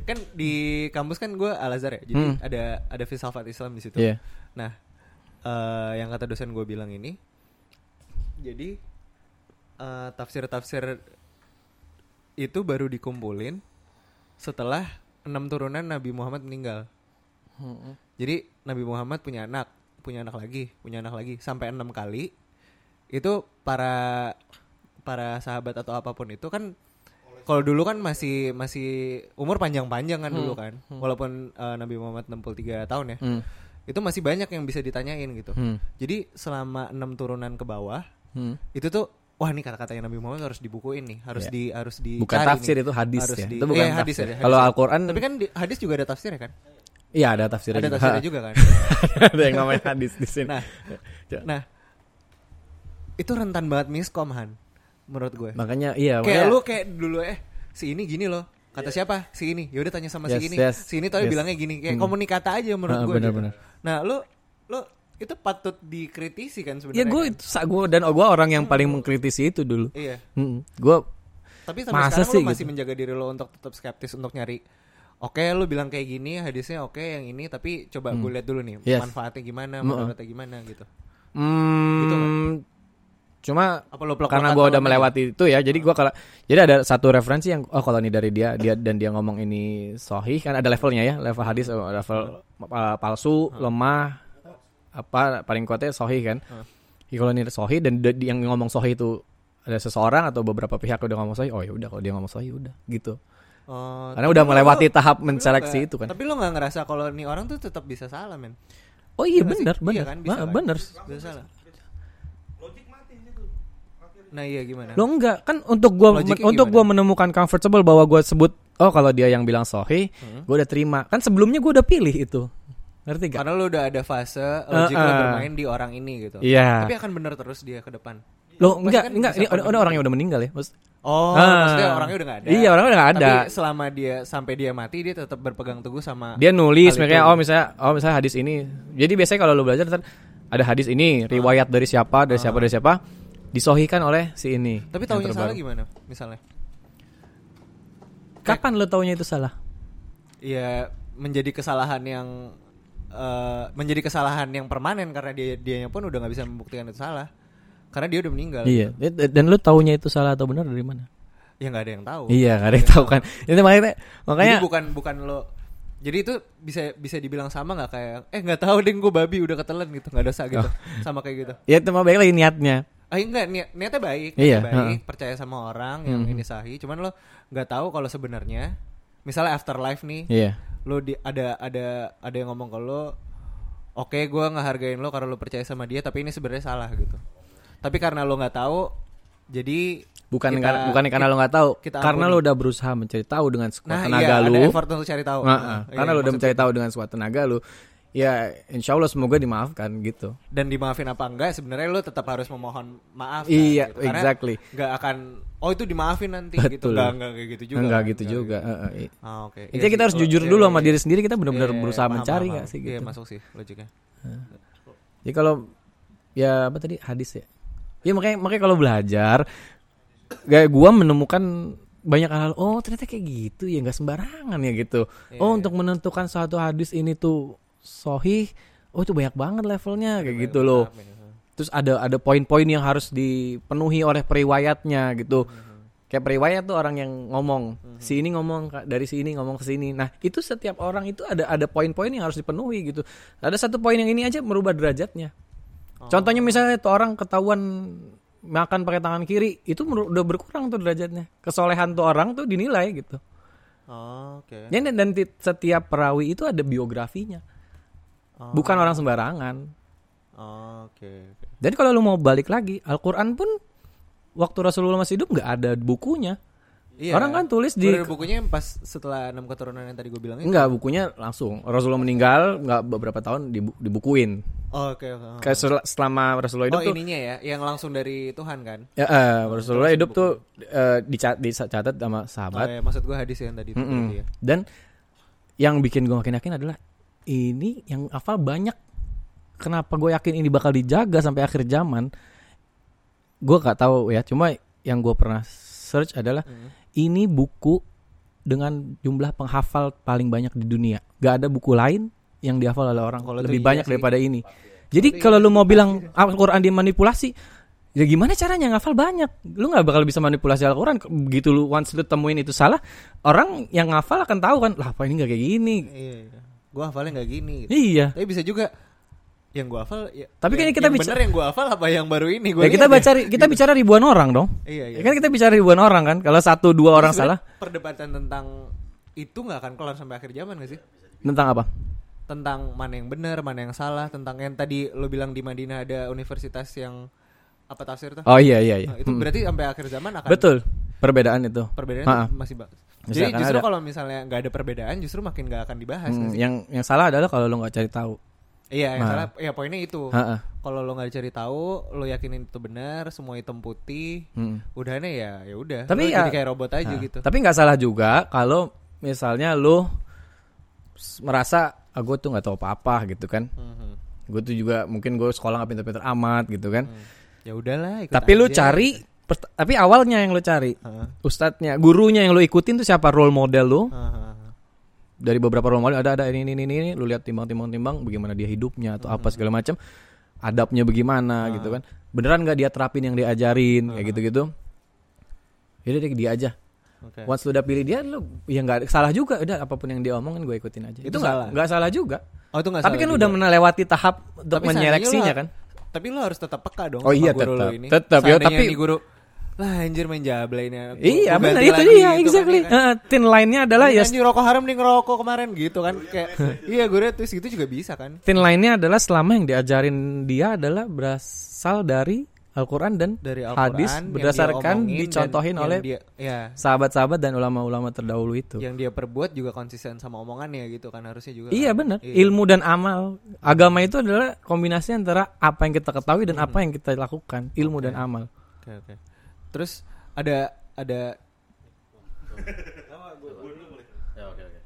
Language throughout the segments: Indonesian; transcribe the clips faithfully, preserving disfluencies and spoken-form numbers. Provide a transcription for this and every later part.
kan di kampus kan gue Al Azhar ya, jadi Hmm. ada ada filsafat Islam di situ. Iya. Nah, uh, yang kata dosen gue bilang ini, jadi uh, tafsir-tafsir itu baru dikumpulin setelah enam turunan Nabi Muhammad meninggal. Hmm. Jadi Nabi Muhammad punya anak, punya anak lagi, punya anak lagi sampai enam kali. Itu para para sahabat atau apapun itu kan, kalau dulu kan masih masih umur panjang-panjang kan Hmm. dulu kan, Hmm. walaupun uh, Nabi Muhammad enam puluh tiga tahun ya, Hmm. itu masih banyak yang bisa ditanyain gitu. Hmm. Jadi selama enam turunan ke bawah, Hmm. itu tuh wah nih kata-katanya Nabi Muhammad harus dibukuin nih, harus Yeah. di harus di Bukan tafsir nih. itu hadis Harus ya. di- Itu bukan iya, hadis tafsir. ya, hadis Kalau ya. Al-Qur'an Tapi kan di, hadis juga ada tafsirnya kan? iya ada tafsirnya Ada juga. tafsirnya juga kan. Ada yang ngomongin hadis di sini. Nah, nah itu rentan banget miskom Han, menurut gue. Makanya iya, Kayak makanya- lu kayak dulu eh si ini gini loh. Kata siapa? Si ini. Ya udah tanya sama Yes, si ini. yes, Si ini tapi yes. bilangnya gini. Kayak Hmm. komunikata aja menurut Ah, gue. benar-benar. Gitu. Nah, lu lu itu patut dikritisi kan sebenarnya. Ya gue kan? itu gue dan gue orang yang paling mengkritisi itu dulu. Iya. Hmm. Gue Tapi sampai Masa sekarang sih lu masih gitu? menjaga diri lo untuk tetap skeptis untuk nyari. Oke, lu bilang kayak gini, hadisnya oke yang ini, tapi coba Hmm. gue lihat dulu nih Yes. manfaatnya gimana, Mm-mm. manfaatnya gimana gitu. hmm, Gitu kan? cuma Apa lu plek-plekan karena gue udah tangan aja? melewati itu ya, jadi gue kalau jadi ada satu referensi yang oh kalau ini dari dia dia dan dia ngomong ini sahih kan ada levelnya ya, level hadis, level uh, palsu, lemah, apa paling kuatnya sahih kan. Hmm. Ya, kalau ini sahih dan d- yang ngomong sahih itu ada seseorang atau beberapa pihak udah ngomong sahih, oh ya udah kalau dia ngomong sahih udah gitu. Oh, Karena tapi udah lu- melewati lu- tahap tapi lu menseleksi nggak- itu kan. Tapi lu nggak ngerasa kalau nih orang tuh tetap bisa salah men? Oh iya Iya nggak sih? benar, Iya benar, kan, bisa Ma- kan? benar. Bisa salah. Nah iya gimana? Lo enggak kan untuk gua Logiknya men- untuk gimana? gua menemukan comfortable bahwa gua sebut oh kalau dia yang bilang sahih, Hmm. gua udah terima. Kan sebelumnya gua udah pilih itu. Ngerti gak? Karena lu udah ada fase logik Uh, lu uh. bermain di orang ini gitu. Iya. Tapi akan bener terus dia ke depan. Lo Pasti enggak kan enggak bisa ini ada, pernah ada orang yang udah meninggal ya. Maksud, Oh, Ah. maksudnya orangnya udah gak ada. Iya, orangnya udah nggak ada. Tapi selama dia sampai dia mati dia tetap berpegang teguh sama dia nulis hal misalnya itu. oh misalnya oh misalnya hadis ini. Jadi biasanya kalau lo belajar ntar ada hadis ini riwayat dari siapa dari siapa Ah. dari siapa disohikan oleh si ini. Tapi yang taunya terbaru. salah gimana misalnya? Kapan lo taunya itu salah? Ya menjadi kesalahan yang eh, menjadi kesalahan yang permanen karena dia dianya pun udah nggak bisa membuktikan itu salah. Karena dia udah meninggal. Iya. Dan lo taunya itu salah atau benar dari mana? Ya nggak ada yang tahu. Iya, nggak ada yang tahu kan. Itu makanya makanya Jadi bukan bukan lo. Jadi itu bisa bisa dibilang sama nggak kayak eh nggak tahu deh gue babi udah ketelan gitu nggak dosa gitu. Oh. Sama kayak gitu. ya itu mah baik lagi niatnya. Ah enggak niat, niatnya baik, Iya, niatnya baik, heeh. percaya sama orang yang Mhm. ini sahih. Cuman lo nggak tahu kalau sebenarnya misalnya afterlife nih, Iya. lo di ada ada ada yang ngomong ke lo, oke gue ngehargain lo karena lo percaya sama dia, tapi ini sebenarnya salah gitu. Tapi karena lo nggak tahu, jadi Bukan kita- karena bukan karena lo nggak tahu, kita karena ampuni. lo udah berusaha mencari tahu dengan sekuat nah tenaga iya lu. ada effort untuk cari tahu. Nah, Nah, ah, iya, karena lo udah maksud- mencari tahu dengan sekuat tenaga lu. Ya, insya Allah semoga dimaafkan gitu. dan dimaafin apa enggak sebenarnya lo tetap harus memohon maaf. kan, Iya, gitu. Karena exactly. nggak akan oh itu dimaafin nanti gitu. Betul. Enggak enggak kayak gitu juga. Enggak kan, gitu enggak juga. gitu. Heeh, iya. Ah, oke. Intinya Iya kita sih, harus kalau- jujur iya, dulu iya, sama iya. diri sendiri, kita benar-benar Iya, berusaha paham, mencari paham, nggak paham. sih gitu. Iya masuk sih logiknya. Jadi kalau ya apa tadi hadis ya. Ya makanya makanya kalau belajar kayak gua menemukan banyak hal, oh ternyata kayak gitu ya, nggak sembarangan ya gitu. Iya, Oh iya. untuk menentukan suatu hadis ini tuh sahih, oh itu banyak banget levelnya kayak gitu loh. Terus ada ada poin-poin yang harus dipenuhi oleh periwayatnya gitu. Kayak periwayat tuh orang yang ngomong, si ini ngomong ka- dari sini ngomong ke sini. Nah, itu setiap orang itu ada ada poin-poin yang harus dipenuhi gitu. Ada satu poin yang ini aja merubah derajatnya. Contohnya misalnya tuh orang ketahuan makan pakai tangan kiri, itu mer- udah berkurang tuh derajatnya. Kesolehan tuh orang tuh dinilai gitu. Oh, oke. Ya, dan dan ti- setiap perawi itu ada biografinya. Oh. Bukan orang sembarangan. Oh, oke. oke. Dan kalau lu mau balik lagi, Al-Qur'an pun waktu Rasulullah masih hidup nggak ada bukunya. Iya. Orang kan tulis di Bener, bukunya yang pas setelah enam keturunan yang tadi gue bilang itu. enggak, bukunya langsung Rasulullah meninggal nggak beberapa tahun dibu- dibukuin. Oh, oke oke. Kayak sel- selama Rasulullah Oh, hidup tuh ininya ya, yang langsung dari Tuhan kan? ya, eh, Rasulullah terus hidup buku. tuh eh, dicat dicatat sama Oh, sahabat. ya, maksud gue hadis yang tadi itu Mm-mm. berarti ya. Dan yang bikin gue makin yakin adalah ini yang hafal banyak. Kenapa gue yakin ini bakal dijaga sampai akhir zaman? Gue gak tahu ya. Cuma yang gue pernah search adalah Hmm. ini buku dengan jumlah penghafal paling banyak di dunia. Gak ada buku lain yang dihafal oleh orang Kalau lebih itu iya banyak sih. daripada ini. Jadi kalau lu mau bilang Al-Quran dimanipulasi, ya gimana caranya ngafal banyak? Lu nggak bakal bisa manipulasi Al-Quran. Begitu lu once lu temuin itu salah, orang yang ngafal akan tahu kan, lah apa ini nggak kayak gini. Iya, iya. Gue hafalnya nggak gini. Gitu. Iya. Tapi bisa juga yang gue hafal. Ya, Tapi kan yang, kita yang bicara, bener yang gue hafal apa yang baru ini? Gua ya kita lihat baca, ya. kita Gitu. bicara ribuan orang dong. Iya, iya. Ya kan kita bicara ribuan orang kan. Kalau satu dua orang Sebenarnya salah, perdebatan tentang itu nggak akan kelar sampai akhir zaman nggak sih? tentang apa? Tentang mana yang benar, mana yang salah, tentang yang tadi lo bilang di Madinah ada universitas yang apa tafsir tuh? Oh iya iya iya. Nah, itu Hmm. berarti sampai akhir zaman akan Betul. Perbedaan itu. perbedaan Ha-ha. masih bagus. Masih Jadi akan justru ada. kalau misalnya nggak ada perbedaan, justru makin nggak akan dibahas. nggak Hmm, sih? yang yang salah adalah kalau lu nggak cari tahu. Iya, yang Nah. salah. Ya poinnya itu. Ha-ha. Kalau lo nggak cari tahu, lo yakinin itu benar, semua hitam putih, Hmm. udahannya ya ya udah. Tapi Lo ya- jadi kayak robot aja Nah, gitu. Tapi nggak salah juga kalau misalnya lu s- merasa ah, gue tuh nggak tahu apa-apa gitu kan. Mhm. Gue tuh juga mungkin gue sekolah nggak pinter-pinter amat gitu kan. Hmm. Ya udahlah. ikut Tapi lu aja. cari, pert- tapi awalnya yang lu cari, Heeh. ustadznya, gurunya yang lu ikutin tuh siapa, role model lu. Heeh. Dari beberapa role model ada ada ini ini ini, ini. Lu lihat timbang-timbang-timbang bagaimana dia hidupnya atau apa segala macam, adabnya bagaimana gitu kan. Beneran nggak dia terapin yang diajarin kayak gitu-gitu. Yaudah deh dia aja. Oke. Once lu udah pilih dia, lu ya nggak salah juga. Udah apapun yang dia omongin gue ikutin aja. Itu Itu nggak salah. nggak salah juga. Oh itu nggak Tapi salah kan lu juga. udah melewati tahap untuk Tapi menyeleksinya seandainya kan. lu- Tapi lu harus tetap peka dong. Oh sama iya, guru lu tetap. ini. Tetap, ya, Seandainya tapi- nih guru lah anjir main jable ini. Gua- Iya gua benar ganti itu lagi dia gitu exactly. kan, ya kan. Heeh, thin line-nya adalah Ini ya anjir rokok haram nih ngerokok kemarin gitu kan. Kayak iya gue tuh gitu juga bisa kan. thin line-nya adalah selama yang diajarin dia adalah berasal dari Al-Quran dan Dari Al-Quran hadis yang dia berdasarkan omongin dicontohin dan oleh yang dia, ya, sahabat-sahabat dan ulama-ulama terdahulu itu. yang dia perbuat juga konsisten sama omongannya gitu kan harusnya juga. Iya kan? benar. Iya. Ilmu dan amal. Agama itu adalah kombinasi antara apa yang kita ketahui dan apa yang kita lakukan. Ilmu dan amal. Oke oke. Terus ada ada Ya oke oke.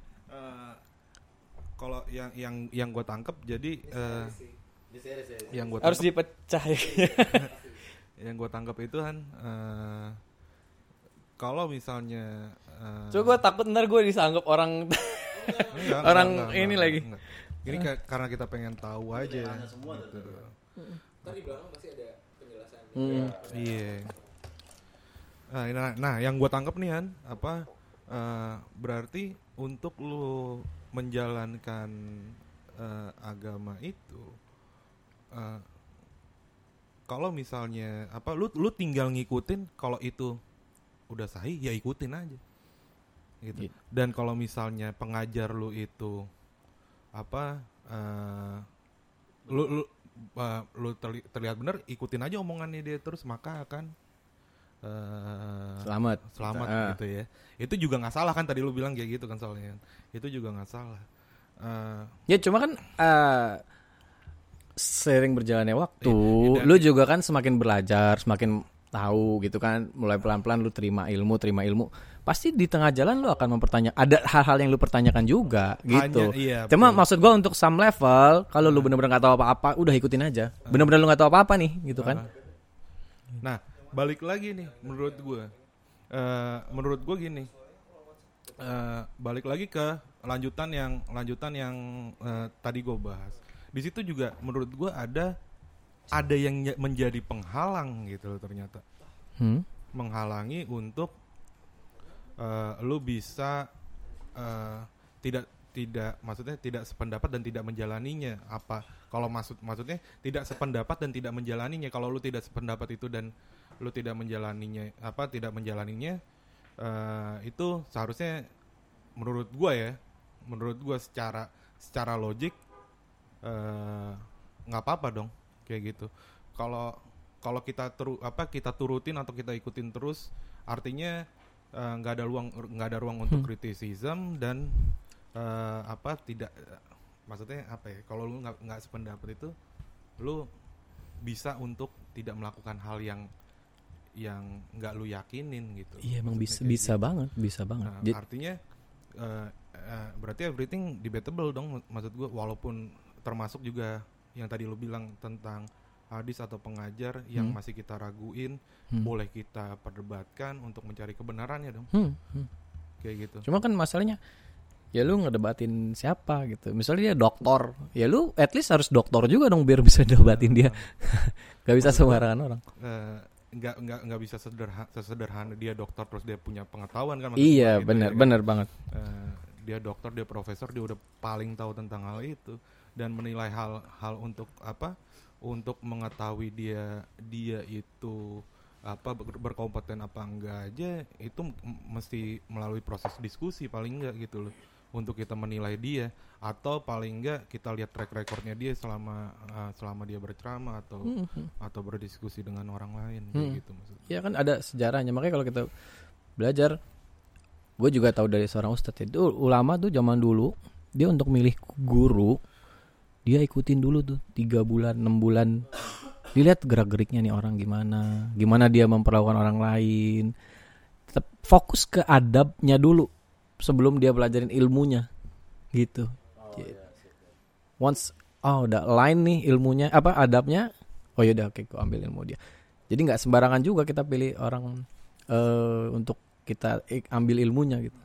Kalau yang yang yang gue tangkep jadi eh, yang gue Harus tangkep dipecah ya. yang gue tangkep itu kan eh, kalau misalnya eh, Coba gue takut ntar gue disanggap orang enggak, orang enggak, enggak, ini enggak, lagi. enggak. Ini ka- karena kita pengen tahu aja. Gitu. tadi belakang masih ada penjelasan. Hmm. Iya. Nah, nah, nah, yang gue tangkep nih Han, apa eh, berarti untuk lu menjalankan eh, agama itu, eh, kalau misalnya apa, lu lu tinggal ngikutin kalau itu udah sahih ya ikutin aja, gitu. Gitu. Dan kalau misalnya pengajar lu itu apa, eh, lu lu uh, lu terli- terlihat benar ikutin aja omongannya dia terus maka akan uh, Selamat. selamat Ah. gitu ya. Itu juga nggak salah kan tadi lu bilang kayak gitu kan soalnya. Itu juga nggak salah. Uh, Ya cuma kan eh, sering berjalannya waktu, Iya, iya, lu juga kan semakin belajar, semakin tahu gitu kan, mulai pelan-pelan lu terima ilmu, terima ilmu. Pasti di tengah jalan lu akan mempertanyakan, ada hal-hal yang lu pertanyakan juga gitu. Hanya- iya, Cuma betul. maksud gua untuk some level, kalau lu bener-bener nggak tahu apa-apa, udah ikutin aja. Bener-bener lu nggak tahu apa-apa nih, gitu kan? Nah, balik lagi nih menurut gue. Eh, menurut gue gini. Eh, balik lagi ke lanjutan yang lanjutan yang eh, tadi gue bahas. Di situ juga menurut gue ada ada yang ny- menjadi penghalang gitu loh ternyata. Hmm? Menghalangi untuk eh, lu bisa eh, tidak tidak maksudnya tidak sependapat dan tidak menjalaninya. Apa kalau maksud maksudnya tidak sependapat dan tidak menjalaninya. Kalau lu tidak sependapat itu dan lu tidak menjalaninya apa tidak menjalaninya eh, itu seharusnya menurut gua ya menurut gua secara secara logik eh, nggak apa-apa dong kayak gitu. Kalau kalau kita teru apa kita turutin atau kita ikutin terus artinya eh, nggak ada ruang nggak ada ruang untuk criticism dan eh, apa tidak maksudnya apa ya kalau lu nggak nggak sependapat itu lu bisa untuk tidak melakukan hal yang yang nggak lu yakinin gitu. Iya emang bisa Maksudnya kayak bisa gitu. banget, bisa banget. Nah, Jadi- artinya uh, uh, berarti everything debatable dong maksud gue walaupun termasuk juga yang tadi lu bilang tentang hadis atau pengajar yang Hmm. masih kita raguin Hmm. boleh kita perdebatkan untuk mencari kebenarannya dong Hmm, hmm. kayak gitu. Cuma kan masalahnya ya lu ngedebatin siapa gitu. Misalnya dia doktor, ya lu at least harus doktor juga dong biar bisa debatin dia. Gak bisa sembarangan orang. Uh, nggak nggak nggak bisa sederhana, sesederhana dia dokter terus dia punya pengetahuan kan. Iya gitu, benar ya, benar kan? banget. Uh, dia dokter, dia profesor, dia udah paling tahu tentang hal itu dan menilai hal-hal untuk apa? Untuk mengetahui dia dia itu apa ber- berkompeten apa enggak aja itu m- mesti melalui proses diskusi paling enggak gitu loh. Untuk kita menilai dia atau paling enggak kita lihat track recordnya dia selama uh, selama dia berceramah atau mm-hmm. atau berdiskusi dengan orang lain kayak hmm. gitu maksudnya. Ya kan ada sejarahnya, makanya kalau kita belajar, gue juga tahu dari seorang ustadz itu ulama tuh zaman dulu dia untuk milih guru dia ikutin dulu tuh tiga bulan enam bulan dilihat gerak geriknya nih orang gimana gimana dia memperlakukan orang lain, tetap fokus ke adabnya dulu sebelum dia belajarin ilmunya gitu. Oh, gitu. Ya. Once oh udah line nih ilmunya apa adabnya, oh yaudah oke gue ambil ilmu dia. Jadi nggak sembarangan juga kita pilih orang uh, untuk kita ik, ambil ilmunya gitu.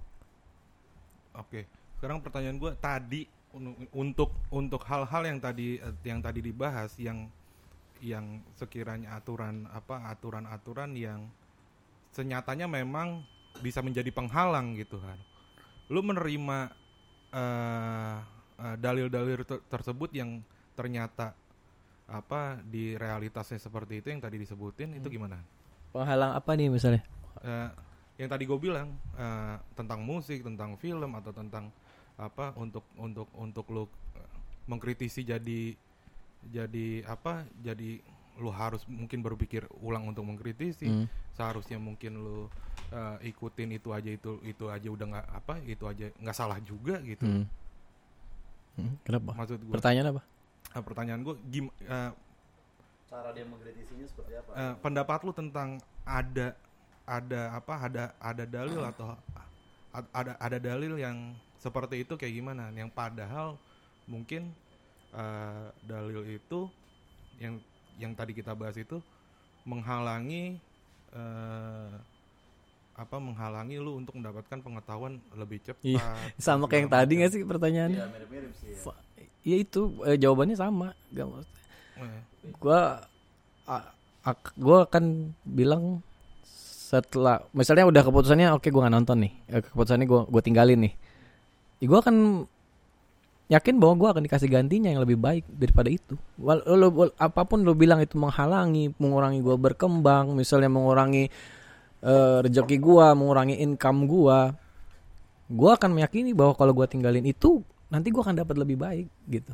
Oke, sekarang pertanyaan gue tadi untuk untuk hal-hal yang tadi yang tadi dibahas yang yang sekiranya aturan apa aturan-aturan yang senyatanya memang bisa menjadi penghalang gitu kan. Lu menerima uh, uh, dalil-dalil ter- tersebut yang ternyata apa di realitasnya seperti itu yang tadi disebutin hmm. itu gimana? Penghalang apa nih misalnya? Uh, yang tadi gue bilang uh, tentang musik, tentang film atau tentang apa untuk untuk untuk lu mengkritisi jadi jadi apa jadi lu harus mungkin berpikir ulang untuk mengkritisi. Hmm. Seharusnya mungkin lu uh, ikutin itu aja itu itu aja udah nggak apa itu aja nggak salah juga gitu. Hmm. Hmm, kenapa? Maksud gua, pertanyaan apa? Uh, pertanyaan gue gim uh, cara dia mengkritisinya seperti apa? Uh, pendapat lu tentang ada ada apa ada ada dalil atau ada ada dalil yang seperti itu kayak gimana? Yang padahal mungkin uh, dalil itu yang yang tadi kita bahas itu menghalangi uh, apa menghalangi lu untuk mendapatkan pengetahuan lebih cepat. Iya, sama kayak yang tadi nggak sih pertanyaannya? Iya mirip-mirip sih. Ya, ya itu eh, jawabannya sama. Gak mau. Eh. Gua a- a- gua akan bilang setelah misalnya udah keputusannya oke okay, gue nggak nonton nih, keputusannya gue gue tinggalin nih, ya gue akan yakin bahwa gue akan dikasih gantinya yang lebih baik daripada itu. Wal, lo, lo, apapun lo bilang itu menghalangi, mengurangi gue berkembang, misalnya mengurangi uh, rezeki gue, mengurangi income gue, gue akan meyakini bahwa kalau gue tinggalin itu nanti gue akan dapat lebih baik gitu.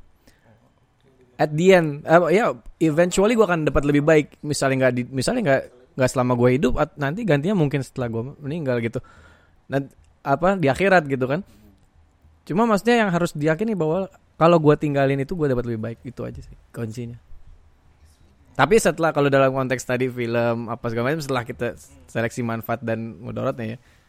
At the end, uh, ya eventually gue akan dapat lebih baik. Misalnya nggak, misalnya nggak nggak selama gue hidup, at, nanti gantinya mungkin setelah gue meninggal gitu. Dan apa di akhirat gitu kan. Cuma maksudnya yang harus diyakini bahwa kalau gue tinggalin itu gue dapat lebih baik, itu aja sih kuncinya. Tapi setelah kalau dalam konteks tadi film apa segala macam, setelah kita seleksi manfaat dan mudaratnya ya,